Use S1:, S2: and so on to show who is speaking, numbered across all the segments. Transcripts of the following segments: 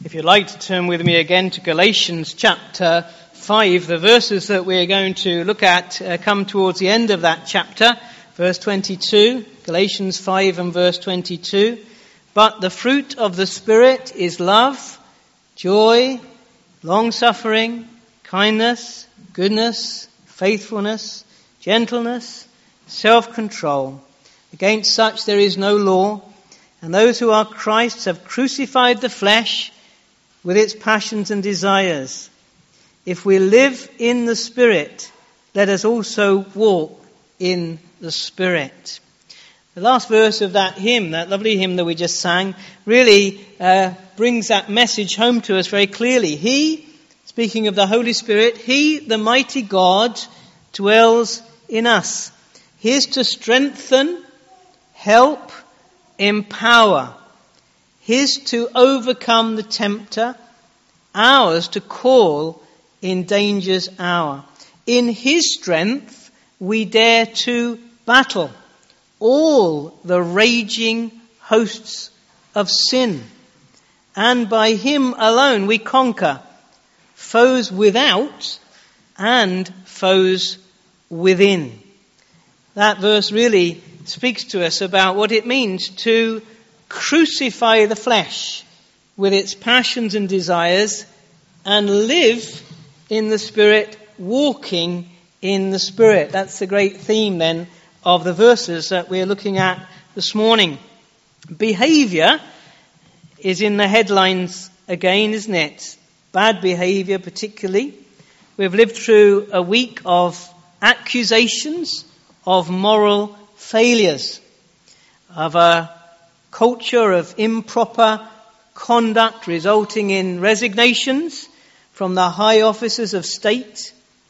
S1: If you'd like to turn with me again to Galatians chapter 5, the verses that we're going to look at come towards the end of that chapter, verse 22, Galatians 5 and verse 22. But the fruit of the Spirit is love, joy, long-suffering, kindness, goodness, faithfulness, gentleness, self-control. Against such there is no law, and those who are Christ's have crucified the flesh with its passions and desires. If we live in the Spirit, let us also walk in the Spirit. The last verse of that hymn, that lovely hymn that we just sang, really brings that message home to us very clearly. He, speaking of the Holy Spirit, He, the mighty God, dwells in us. He is to strengthen, help, empower. His to overcome the tempter, ours to call in danger's hour. In His strength we dare to battle all the raging hosts of sin. And by Him alone we conquer foes without and foes within. That verse really speaks to us about what it means to crucify the flesh with its passions and desires and live in the Spirit, walking in the Spirit. That's the great theme then of the verses that we're looking at this morning. Behaviour is in the headlines again, isn't it? Bad behaviour particularly. We've lived through a week of accusations of moral failures, of a culture of improper conduct resulting in resignations from the high officers of state,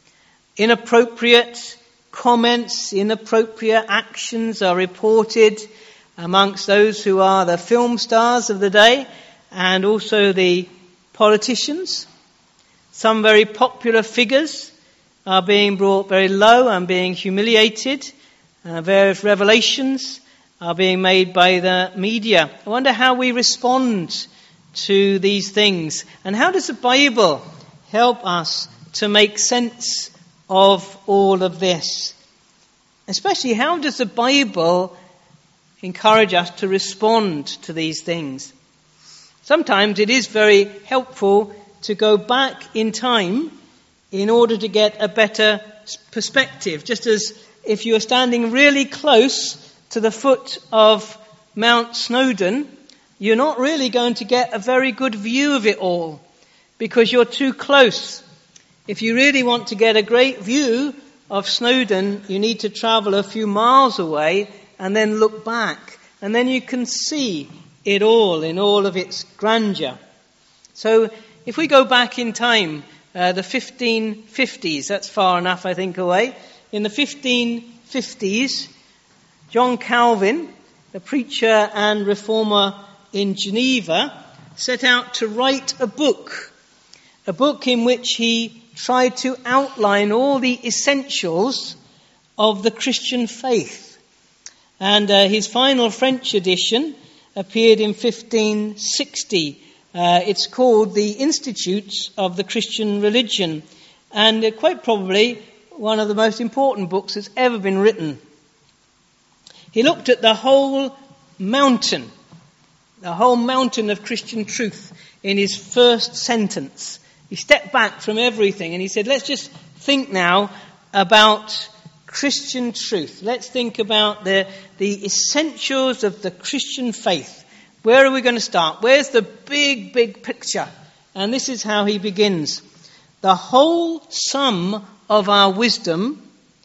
S1: inappropriate comments, inappropriate actions are reported amongst those who are the film stars of the day and also the politicians. Some very popular figures are being brought very low and being humiliated. Various revelations are being made by the media. I wonder how we respond to these things. And how does the Bible help us to make sense of all of this? Especially, how does the Bible encourage us to respond to these things? Sometimes it is very helpful to go back in time in order to get a better perspective. Just as if you're standing really close to the foot of Mount Snowdon, you're not really going to get a very good view of it all because you're too close. If you really want to get a great view of Snowdon, you need to travel a few miles away and then look back. And then you can see it all in all of its grandeur. So if we go back in time, the 1550s, that's far enough I think away. In the 1550s, John Calvin, a preacher and reformer in Geneva, set out to write a book in which he tried to outline all the essentials of the Christian faith. And his final French edition appeared in 1560. It's called The Institutes of the Christian Religion, and quite probably one of the most important books that's ever been written. He looked at the whole mountain of Christian truth in his first sentence. He stepped back from everything and he said, let's just think now about Christian truth. Let's think about the essentials of the Christian faith. Where are we going to start? Where's the big, big picture? And this is how he begins. The whole sum of our wisdom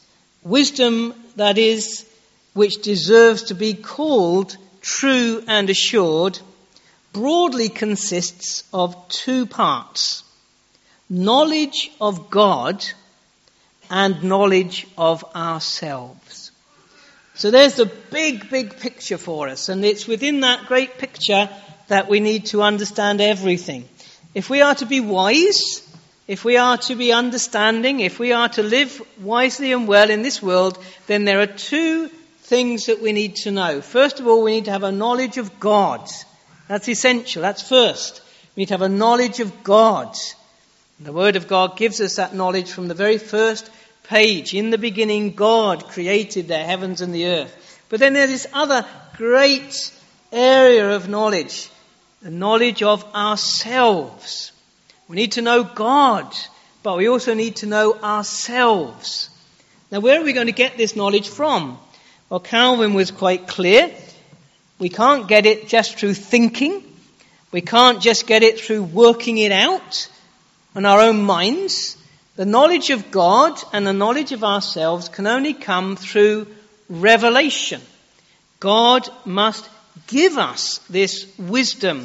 S1: that is, which deserves to be called true and assured, broadly consists of two parts: knowledge of God and knowledge of ourselves. So there's the big, big picture for us, and it's within that great picture that we need to understand everything. If we are to be wise, if we are to be understanding, if we are to live wisely and well in this world, then there are two things that we need to know. First of all, we need to have a knowledge of God. That's essential. That's first. We need to have a knowledge of God. The Word of God gives us that knowledge from the very first page. In the beginning, God created the heavens and the earth. But then there's this other great area of knowledge, the knowledge of ourselves. We need to know God, but we also need to know ourselves. Now, where are we going to get this knowledge from? Well, Calvin was quite clear. We can't get it just through thinking. We can't just get it through working it out in our own minds. The knowledge of God and the knowledge of ourselves can only come through revelation. God must give us this wisdom.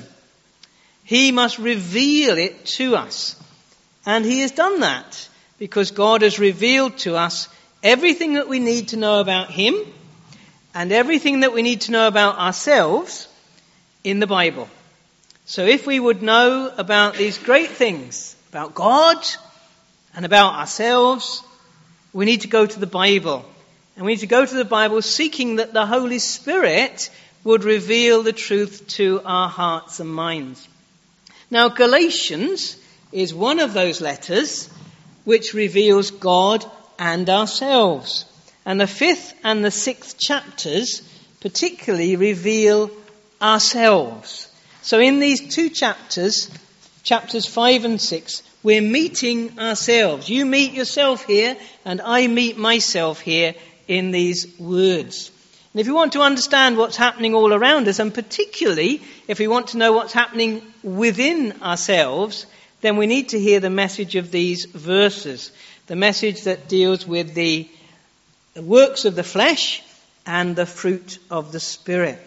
S1: He must reveal it to us. And he has done that because God has revealed to us everything that we need to know about him and everything that we need to know about ourselves in the Bible. So if we would know about these great things, about God and about ourselves, we need to go to the Bible. And we need to go to the Bible seeking that the Holy Spirit would reveal the truth to our hearts and minds. Now, Galatians is one of those letters which reveals God and ourselves. And the 5th and the 6th chapters particularly reveal ourselves. So in these two chapters, chapters 5 and 6, we're meeting ourselves. You meet yourself here, and I meet myself here in these words. And if you want to understand what's happening all around us, and particularly if we want to know what's happening within ourselves, then we need to hear the message of these verses. The message that deals with the works of the flesh and the fruit of the Spirit.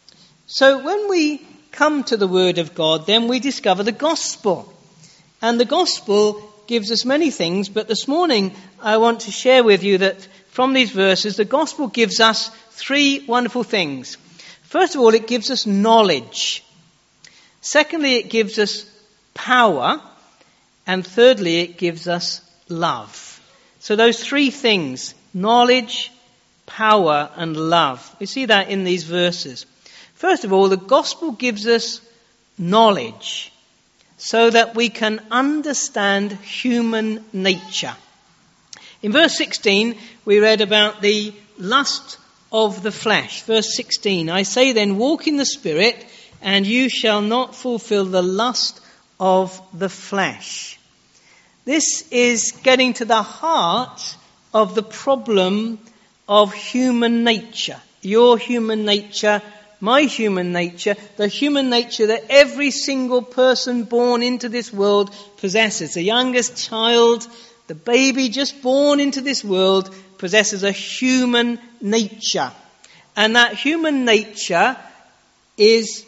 S1: So when we come to the Word of God, then we discover the gospel. And the gospel gives us many things, but this morning I want to share with you that from these verses, the gospel gives us three wonderful things. First of all, it gives us knowledge. Secondly, it gives us power. And thirdly, it gives us love. So those three things, knowledge, power, and love. We see that in these verses. First of all, the gospel gives us knowledge so that we can understand human nature. In verse 16, we read about the lust of the flesh. Verse 16, I say then, walk in the Spirit, and you shall not fulfill the lust of the flesh. This is getting to the heart of the problem of human nature. Your human nature, my human nature, the human nature that every single person born into this world possesses. The youngest child, the baby just born into this world possesses a human nature. And that human nature is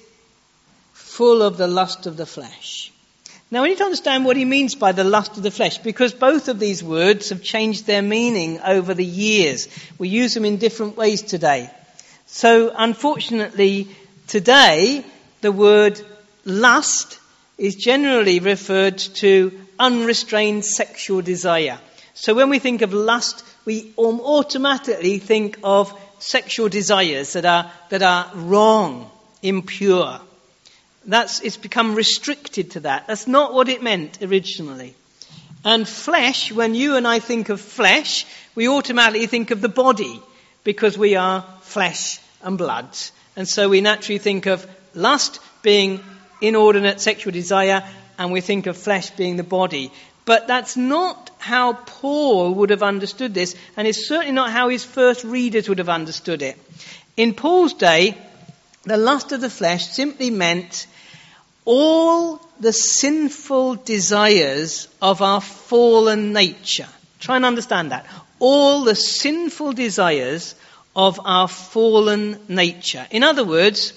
S1: full of the lust of the flesh. Now we need to understand what he means by the lust of the flesh, because both of these words have changed their meaning over the years. We use them in different ways today. So unfortunately, today, the word lust is generally referred to unrestrained sexual desire. So when we think of lust, we automatically think of sexual desires that are wrong, impure. It's become restricted to that. That's not what it meant originally. And flesh, when you and I think of flesh, we automatically think of the body, because we are flesh and blood. And so we naturally think of lust being inordinate sexual desire, and we think of flesh being the body. But that's not how Paul would have understood this, and it's certainly not how his first readers would have understood it. In Paul's day, the lust of the flesh simply meant all the sinful desires of our fallen nature. Try and understand that. All the sinful desires of our fallen nature. In other words,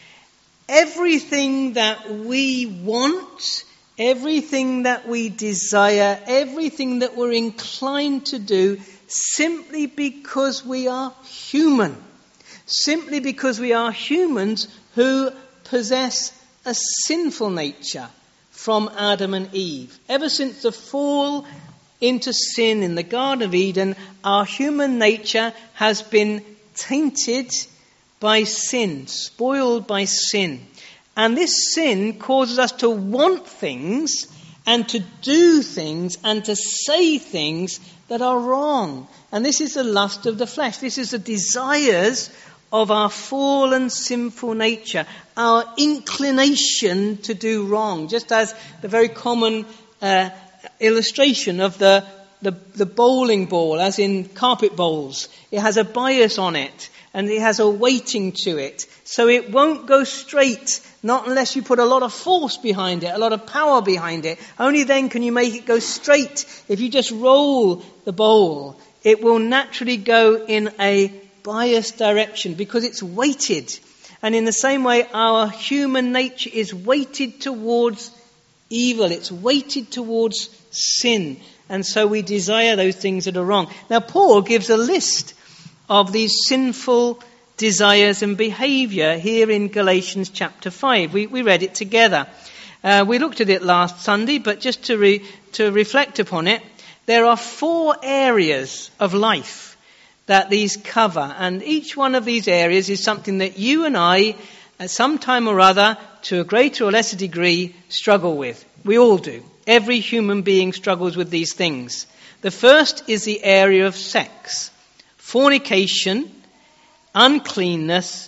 S1: everything that we want, everything that we desire, everything that we're inclined to do, simply because we are human. Simply because we are humans who possess a sinful nature from Adam and Eve. Ever since the fall into sin in the Garden of Eden, our human nature has been tainted by sin, spoiled by sin. And this sin causes us to want things and to do things and to say things that are wrong. And this is the lust of the flesh. This is the desires of our fallen, sinful nature, our inclination to do wrong. Just as the very common illustration of the bowling ball, as in carpet bowls. It has a bias on it, and it has a weighting to it. So it won't go straight, not unless you put a lot of force behind it, a lot of power behind it. Only then can you make it go straight. If you just roll the bowl, it will naturally go in a biased direction because it's weighted. And in the same way, our human nature is weighted towards evil. It's weighted towards sin. And so we desire those things that are wrong. Now, Paul gives a list of these sinful desires and behaviour here in Galatians chapter 5. We read it together. We looked at it last Sunday, but just to reflect upon it, there are 4 areas of life that these cover. And each one of these areas is something that you and I, at some time or other, to a greater or lesser degree, struggle with. We all do. Every human being struggles with these things. The first is the area of sex. Fornication, uncleanness,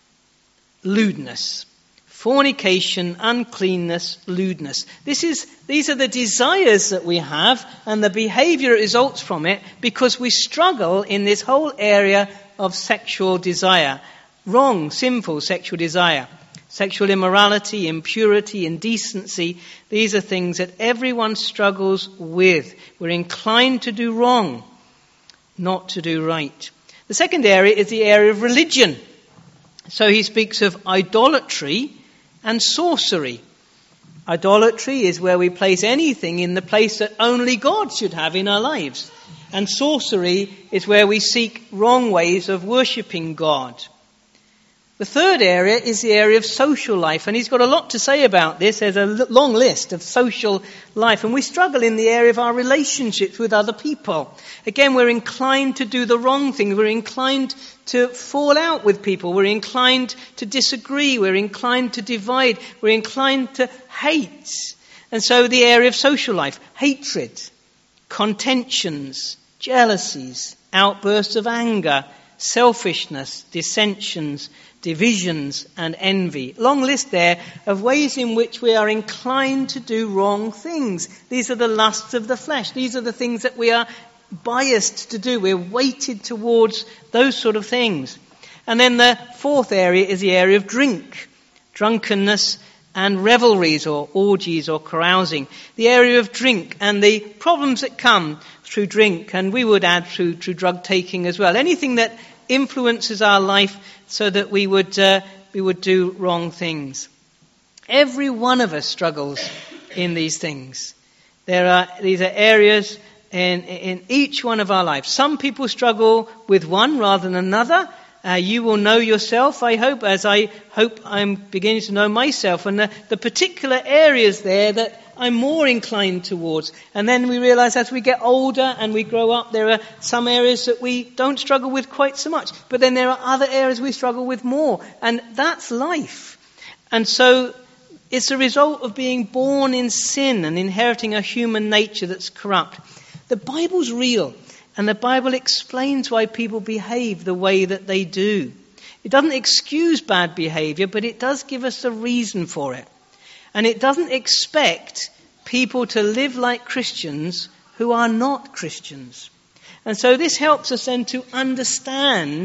S1: lewdness. Fornication, uncleanness, lewdness. These are the desires that we have, and the behaviour results from it because we struggle in this whole area of sexual desire. Wrong, sinful sexual desire. Sexual immorality, impurity, indecency. These are things that everyone struggles with. We're inclined to do wrong, not to do right. The second area is the area of religion. So he speaks of idolatry and sorcery. Idolatry is where we place anything in the place that only God should have in our lives. And sorcery is where we seek wrong ways of worshipping God. The third area is the area of social life, and he's got a lot to say about this. There's a long list of social life, and we struggle in the area of our relationships with other people. Again, we're inclined to do the wrong thing. We're inclined to fall out with people. We're inclined to disagree. We're inclined to divide. We're inclined to hate. And so the area of social life, hatred, contentions, jealousies, outbursts of anger, selfishness, dissensions, divisions and envy. Long list there of ways in which we are inclined to do wrong things. These are the lusts of the flesh. These are the things that we are biased to do. We're weighted towards those sort of things. And then the fourth area is the area of drink, drunkenness and revelries or orgies or carousing. The area of drink and the problems that come through drink, and we would add through drug taking as well. Anything that influences our life so that we would do wrong things. Every one of us struggles in these things. These are areas in each one of our lives. Some people struggle with one rather than another. You will know yourself, I hope, as I hope I'm beginning to know myself, and the particular areas there that I'm more inclined towards. And then we realize as we get older and we grow up, there are some areas that we don't struggle with quite so much. But then there are other areas we struggle with more. And that's life. And so it's a result of being born in sin and inheriting a human nature that's corrupt. The Bible's real. And the Bible explains why people behave the way that they do. It doesn't excuse bad behavior, but it does give us a reason for it. And it doesn't expect people to live like Christians who are not Christians. And so this helps us then to understand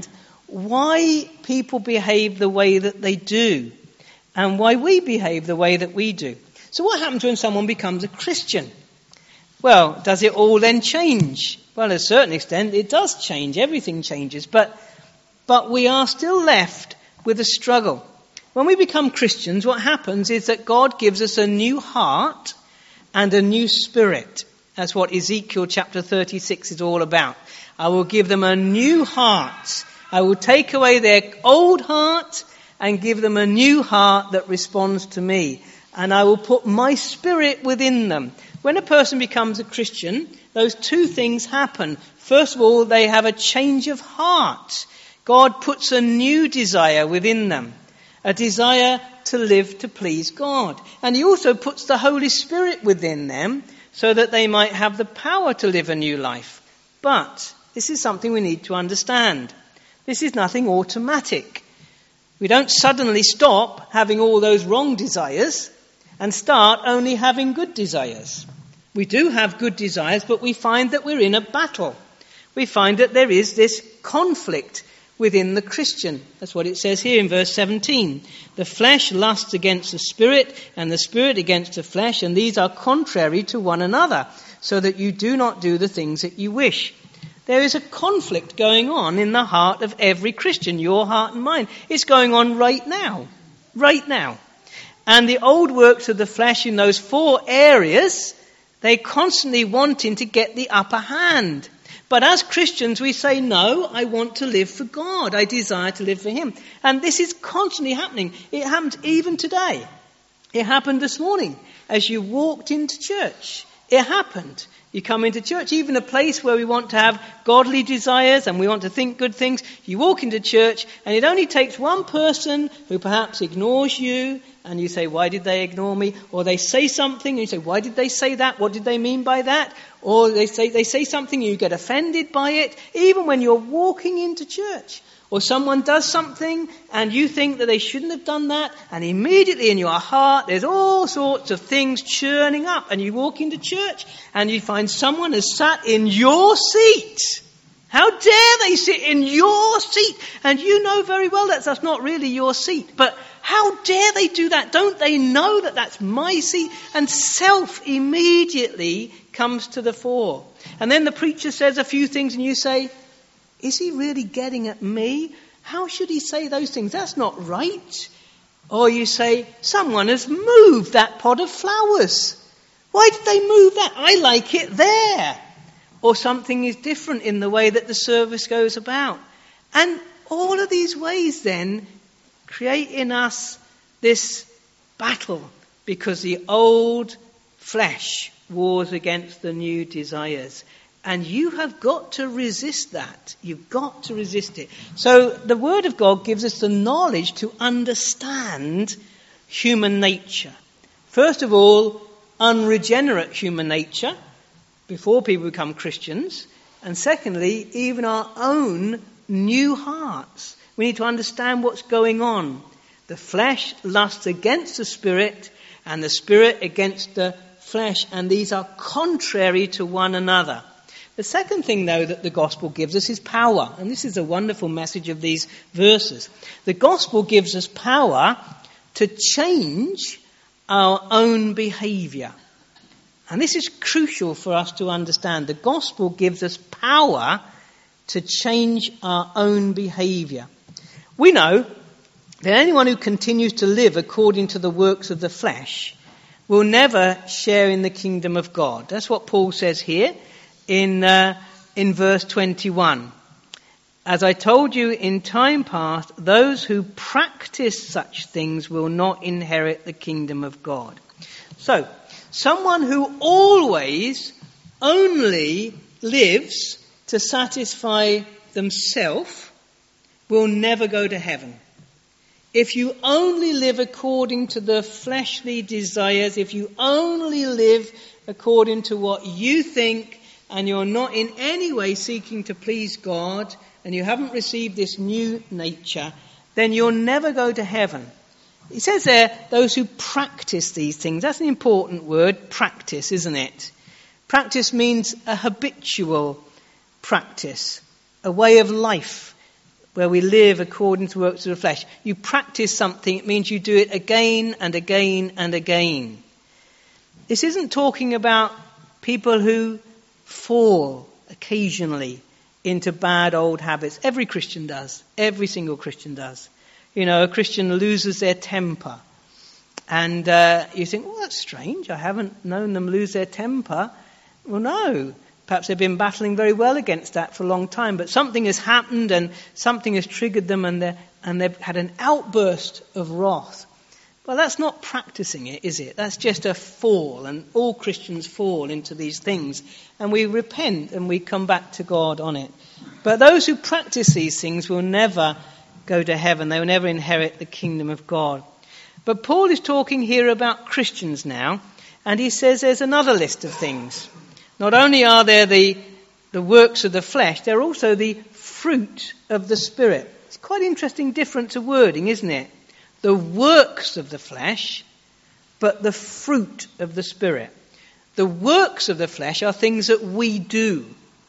S1: why people behave the way that they do and why we behave the way that we do. So what happens when someone becomes a Christian? Well, does it all then change? Well, to a certain extent, it does change. Everything changes. But we are still left with a struggle. When we become Christians, what happens is that God gives us a new heart and a new spirit. That's what Ezekiel chapter 36 is all about. I will give them a new heart. I will take away their old heart and give them a new heart that responds to me. And I will put my spirit within them. When a person becomes a Christian, those two things happen. First of all, they have a change of heart. God puts a new desire within them. A desire to live to please God. And he also puts the Holy Spirit within them so that they might have the power to live a new life. But this is something we need to understand. This is nothing automatic. We don't suddenly stop having all those wrong desires and start only having good desires. We do have good desires, but we find that we're in a battle. We find that there is this conflict within the Christian. That's what it says here in verse 17. The flesh lusts against the Spirit, and the Spirit against the flesh, and these are contrary to one another, so that you do not do the things that you wish. There is a conflict going on in the heart of every Christian, your heart and mine. It's going on right now. Right now. And the old works of the flesh in those 4 areas, they're constantly wanting to get the upper hand. But as Christians, we say, no, I want to live for God. I desire to live for Him. And this is constantly happening. It happened even today. It happened this morning as you walked into church. It happened. You come into church, even a place where we want to have godly desires and we want to think good things. You walk into church and it only takes one person who perhaps ignores you and you say, why did they ignore me? Or they say something and you say, why did they say that? What did they mean by that? Or they say something and you get offended by it, even when you're walking into church. Or someone does something and you think that they shouldn't have done that, and immediately in your heart there's all sorts of things churning up, and you walk into church and you find someone has sat in your seat. How dare they sit in your seat? And you know very well that's not really your seat. But how dare they do that? Don't they know that that's my seat? And self immediately comes to the fore. And then the preacher says a few things and you say, is he really getting at me? How should he say those things? That's not right. Or you say, someone has moved that pot of flowers. Why did they move that? I like it there. Or something is different in the way that the service goes about. And all of these ways then create in us this battle because the old flesh wars against the new desires. And you have got to resist that. You've got to resist it. So the Word of God gives us the knowledge to understand human nature. First of all, unregenerate human nature before people become Christians. And secondly, even our own new hearts. We need to understand what's going on. The flesh lusts against the Spirit and the Spirit against the flesh. And these are contrary to one another. The second thing, though, that the gospel gives us is power. And this is a wonderful message of these verses. The gospel gives us power to change our own behaviour. And this is crucial for us to understand. The gospel gives us power to change our own behaviour. We know that anyone who continues to live according to the works of the flesh will never share in the kingdom of God. That's what Paul says here in verse 21. As I told you in time past, those who practice such things will not inherit the kingdom of God. So, someone who always only lives to satisfy themselves will never go to heaven. If you only live according to the fleshly desires, if you only live according to what you think, and you're not in any way seeking to please God, and you haven't received this new nature, then you'll never go to heaven. It says there, those who practice these things. That's an important word, practice, isn't it? Practice means a habitual practice, a way of life where we live according to the works of the flesh. You practice something, it means you do it again and again and again. This isn't talking about people who fall occasionally into bad old habits. Every Christian does. Every single Christian does. You know, a Christian loses their temper. And you think, well, that's strange. I haven't known them lose their temper. Well, no. Perhaps they've been battling very well against that for a long time. But something has happened and something has triggered them and they've had an outburst of wrath. Well, that's not practicing it, is it? That's just a fall, and all Christians fall into these things. And we repent and we come back to God on it. But those who practice these things will never go to heaven. They will never inherit the kingdom of God. But Paul is talking here about Christians now, and he says there's another list of things. Not only are there the works of the flesh, there are also the fruit of the Spirit. It's quite interesting difference of wording, isn't it? The works of the flesh, but the fruit of the Spirit. The works of the flesh are things that we do.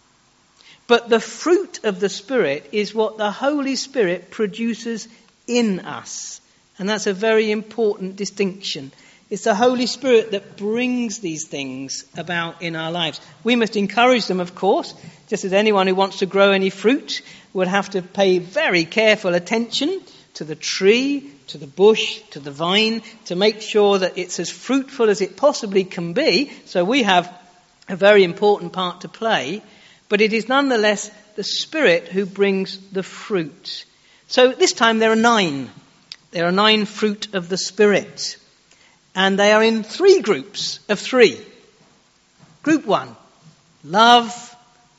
S1: But the fruit of the Spirit is what the Holy Spirit produces in us. And that's a very important distinction. It's the Holy Spirit that brings these things about in our lives. We must encourage them, of course, just as anyone who wants to grow any fruit would have to pay very careful attention to the tree, to the bush, to the vine, to make sure that it's as fruitful as it possibly can be. So we have a very important part to play. But it is nonetheless the Spirit who brings the fruit. So this time there are 9. There are 9 fruit of the Spirit. And they are in 3 groups of 3. Group 1, love,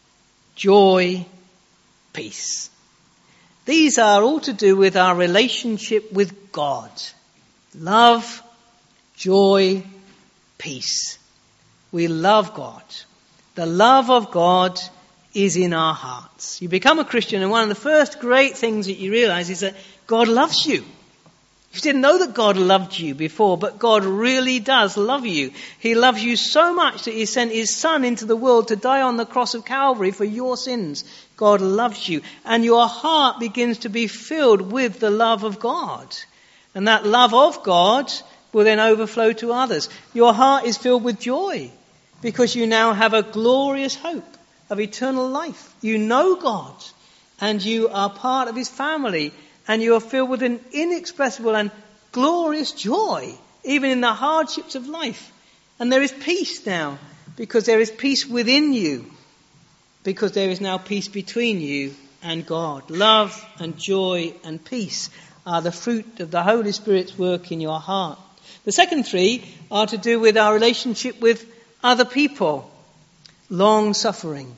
S1: joy, peace. These are all to do with our relationship with God. Love, joy, peace. We love God. The love of God is in our hearts. You become a Christian, and one of the first great things that you realize is that God loves you. You didn't know that God loved you before, but God really does love you. He loves you so much that he sent his Son into the world to die on the cross of Calvary for your sins. God loves you. And your heart begins to be filled with the love of God. And that love of God will then overflow to others. Your heart is filled with joy because you now have a glorious hope of eternal life. You know God and you are part of his family. And you are filled with an inexpressible and glorious joy, even in the hardships of life. And there is peace now, because there is peace within you, because there is now peace between you and God. Love and joy and peace are the fruit of the Holy Spirit's work in your heart. The second 3 are to do with our relationship with other people. Long suffering,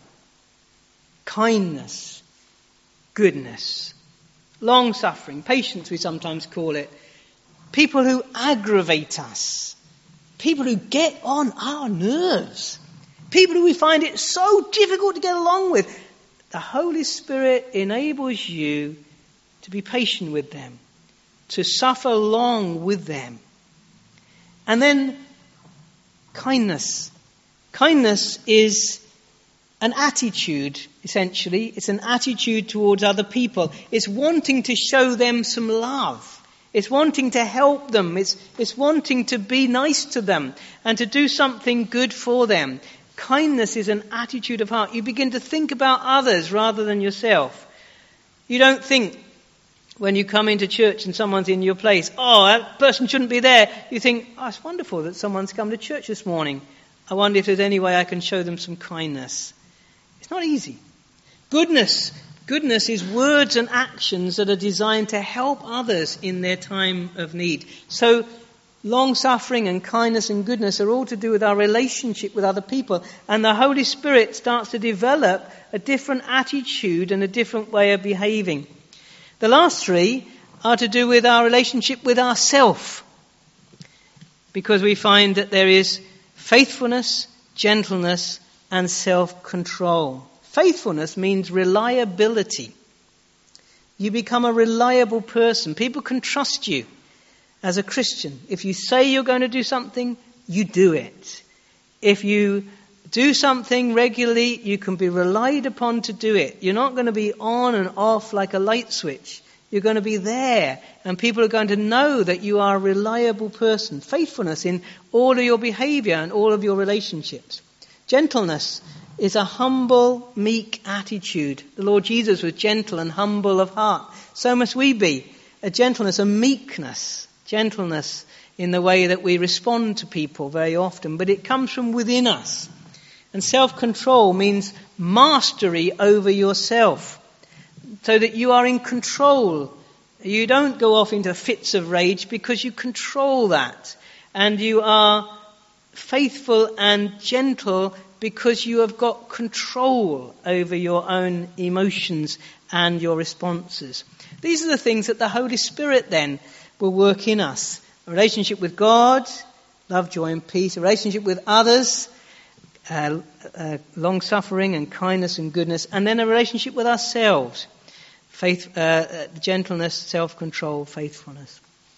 S1: kindness, goodness. Long suffering, patience we sometimes call it. People who aggravate us. People who get on our nerves. People who we find it so difficult to get along with. The Holy Spirit enables you to be patient with them, to suffer long with them. And then kindness. Kindness is an attitude, essentially. It's an attitude towards other people. It's wanting to show them some love. It's wanting to help them. It's wanting to be nice to them and to do something good for them. Kindness is an attitude of heart. You begin to think about others rather than yourself. You don't think when you come into church and someone's in your place, oh, that person shouldn't be there. You think, oh, it's wonderful that someone's come to church this morning. I wonder if there's any way I can show them some kindness. It's not easy. Goodness is words and actions that are designed to help others in their time of need. So long-suffering and kindness and goodness are all to do with our relationship with other people. And the Holy Spirit starts to develop a different attitude and a different way of behaving. The last 3 are to do with our relationship with ourself. Because we find that there is faithfulness, gentleness, and self-control. Faithfulness means reliability. You become a reliable person. People can trust you as a Christian. If you say you're going to do something, you do it. If you do something regularly, you can be relied upon to do it. You're not going to be on and off like a light switch. You're going to be there, and people are going to know that you are a reliable person. Faithfulness in all of your behavior and all of your relationships. Gentleness is a humble, meek attitude. The Lord Jesus was gentle and humble of heart. So must we be. A gentleness, a meekness. Gentleness in the way that we respond to people very often. But it comes from within us. And self-control means mastery over yourself. So that you are in control. You don't go off into fits of rage because you control that. And you are faithful and gentle because you have got control over your own emotions and your responses. These are the things that the Holy Spirit then will work in us A relationship with God, love, joy and peace. A relationship with others, long-suffering and kindness and goodness. And then a relationship with ourselves, faith, gentleness, self-control, faithfulness.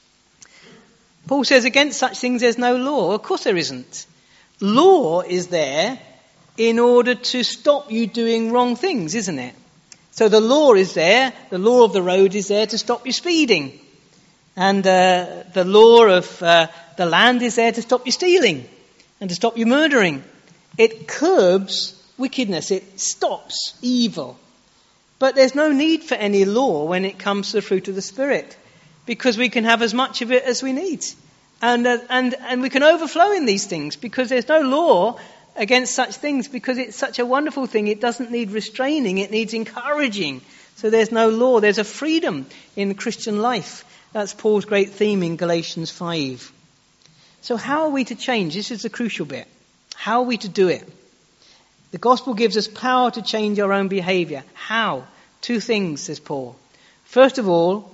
S1: Paul says against such things there's no law. Of course there isn't. Law is there in order to stop you doing wrong things, isn't it? So the law is there, the law of the road is there to stop you speeding. And the law of the land is there to stop you stealing and to stop you murdering. It curbs wickedness, it stops evil. But there's no need for any law when it comes to the fruit of the Spirit, because we can have as much of it as we need. And we can overflow in these things because there's no law against such things, because it's such a wonderful thing. It doesn't need restraining, it needs encouraging. So there's no law, there's a freedom in the Christian life. That's Paul's great theme in Galatians 5. So how are we to change? This is the crucial bit. How are we to do it? The gospel gives us power to change our own behaviour. How? 2 things, says Paul. First of all,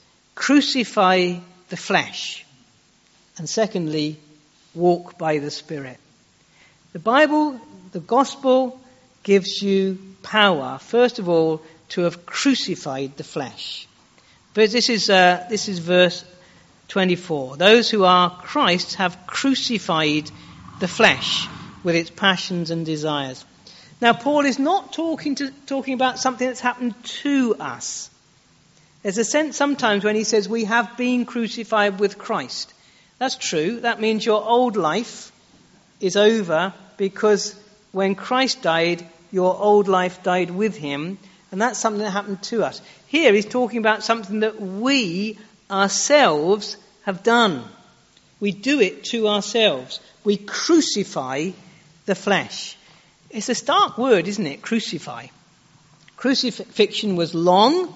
S1: crucify the flesh. And secondly, walk by the Spirit. The Bible, the gospel, gives you power, first of all, to have crucified the flesh. But this is verse 24. Those who are Christ's have crucified the flesh with its passions and desires. Now, Paul is not talking about something that's happened to us. There's a sense sometimes when he says we have been crucified with Christ. That's true. That means your old life is over, because when Christ died, your old life died with him, and that's something that happened to us. Here he's talking about something that we ourselves have done. We do it to ourselves. We crucify the flesh. It's a stark word, isn't it? Crucify. Crucifixion was long,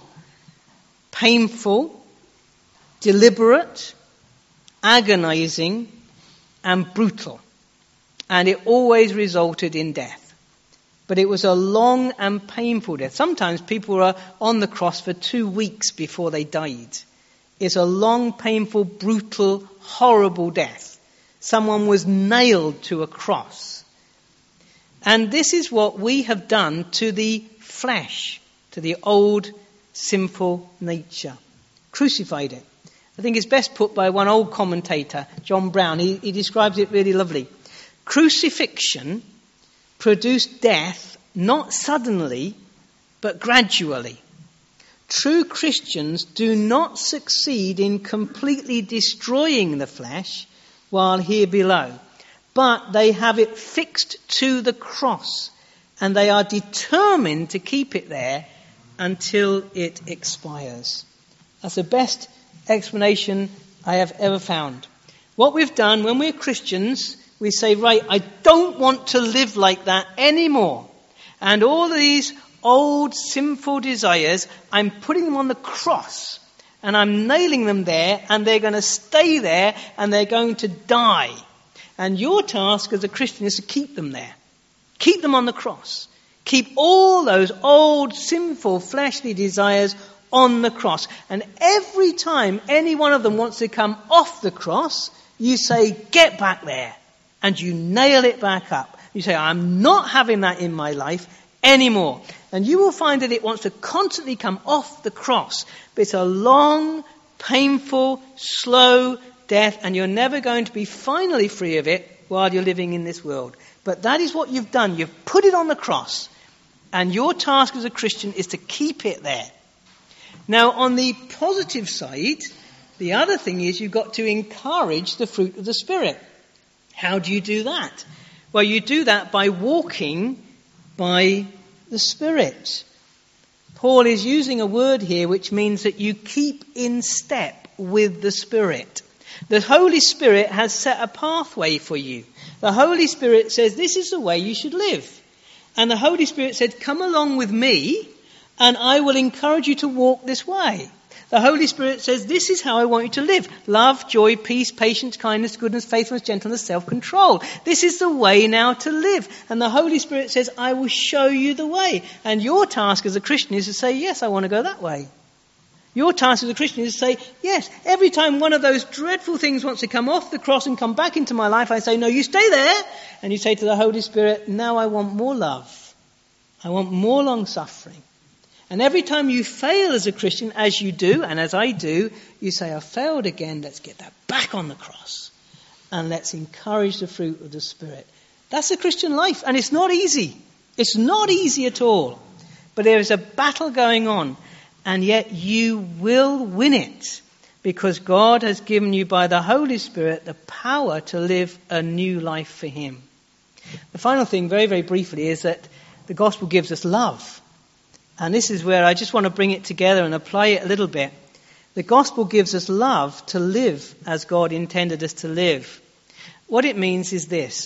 S1: painful, deliberate, agonizing, and brutal. And it always resulted in death. But it was a long and painful death. Sometimes people were on the cross for 2 weeks before they died. It's a long, painful, brutal, horrible death. Someone was nailed to a cross. And this is what we have done to the flesh, to the old, sinful nature. Crucified it. I think it's best put by one old commentator, John Brown. He describes it really lovely. Crucifixion produced death not suddenly, but gradually. True Christians do not succeed in completely destroying the flesh while here below, but they have it fixed to the cross, and they are determined to keep it there until it expires. That's the best explanation I have ever found. What we've done when we're Christians, we say, right, I don't want to live like that anymore. And all these old sinful desires, I'm putting them on the cross and I'm nailing them there, and they're going to stay there and they're going to die. And your task as a Christian is to keep them there. Keep them on the cross. Keep all those old sinful fleshly desires on the cross. And every time any one of them wants to come off the cross, you say, get back there. And you nail it back up. You say, I'm not having that in my life anymore. And you will find that it wants to constantly come off the cross. But it's a long, painful, slow death, and you're never going to be finally free of it while you're living in this world. But that is what you've done. You've put it on the cross. And your task as a Christian is to keep it there. Now, on the positive side, the other thing is you've got to encourage the fruit of the Spirit. How do you do that? Well, you do that by walking by the Spirit. Paul is using a word here which means that you keep in step with the Spirit. The Holy Spirit has set a pathway for you. The Holy Spirit says this is the way you should live. And the Holy Spirit said, come along with me and I will encourage you to walk this way. The Holy Spirit says, this is how I want you to live. Love, joy, peace, patience, kindness, goodness, faithfulness, gentleness, self-control. This is the way now to live. And the Holy Spirit says, I will show you the way. And your task as a Christian is to say, yes, I want to go that way. Your task as a Christian is to say, yes, every time one of those dreadful things wants to come off the cross and come back into my life, I say, no, you stay there. And you say to the Holy Spirit, now I want more love. I want more long suffering. And every time you fail as a Christian, as you do, and as I do, you say, I failed again, let's get that back on the cross. And let's encourage the fruit of the Spirit. That's the Christian life. And it's not easy. It's not easy at all. But there is a battle going on. And yet you will win it. Because God has given you by the Holy Spirit the power to live a new life for Him. The final thing, very, very briefly, is that the gospel gives us love. And this is where I just want to bring it together and apply it a little bit. The gospel gives us love to live as God intended us to live. What it means is this.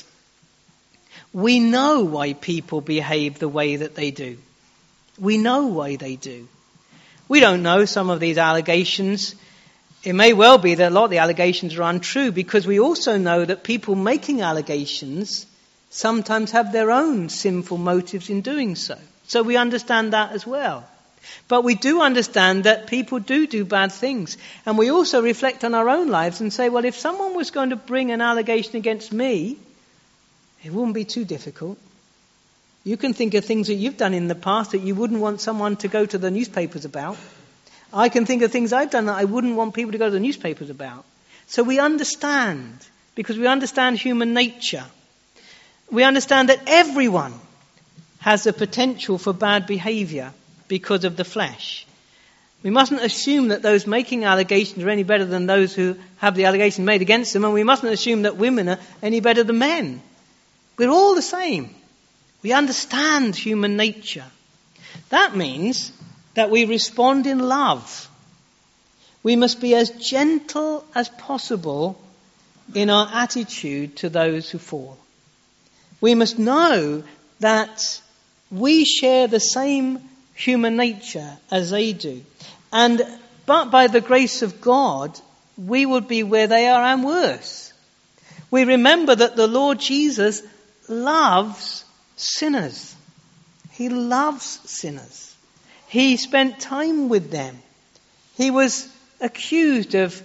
S1: We know why people behave the way that they do. We know why they do. We don't know some of these allegations. It may well be that a lot of the allegations are untrue, because we also know that people making allegations sometimes have their own sinful motives in doing so. So we understand that as well. But we do understand that people do bad things. And we also reflect on our own lives and say, well, if someone was going to bring an allegation against me, it wouldn't be too difficult. You can think of things that you've done in the past that you wouldn't want someone to go to the newspapers about. I can think of things I've done that I wouldn't want people to go to the newspapers about. So we understand, because we understand human nature. We understand that everyone has the potential for bad behaviour because of the flesh. We mustn't assume that those making allegations are any better than those who have the allegation made against them, and we mustn't assume that women are any better than men. We're all the same. We understand human nature. That means that we respond in love. We must be as gentle as possible in our attitude to those who fall. We must know that we share the same human nature as they do. But by the grace of God, we would be where they are and worse. We remember that the Lord Jesus loves sinners. He loves sinners. He spent time with them. He was accused of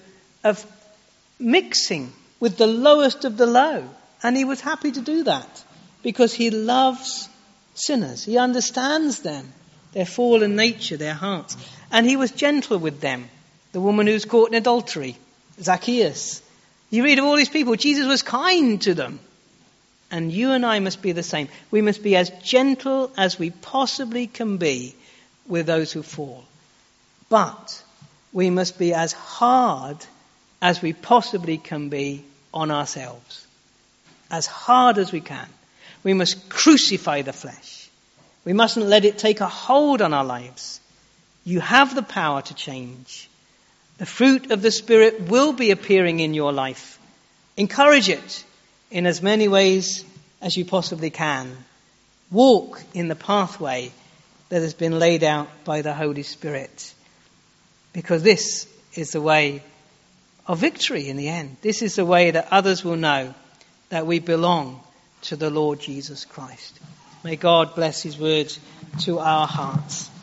S1: mixing with the lowest of the low. And he was happy to do that because he loves sinners. He understands them, their fallen nature, their hearts. And he was gentle with them. The woman who was caught in adultery, Zacchaeus. You read of all these people, Jesus was kind to them. And you and I must be the same. We must be as gentle as we possibly can be with those who fall. But we must be as hard as we possibly can be on ourselves. As hard as we can. We must crucify the flesh. We mustn't let it take a hold on our lives. You have the power to change. The fruit of the Spirit will be appearing in your life. Encourage it in as many ways as you possibly can. Walk in the pathway that has been laid out by the Holy Spirit. Because this is the way of victory in the end. This is the way that others will know that we belong to the Lord Jesus Christ. May God bless his words to our hearts.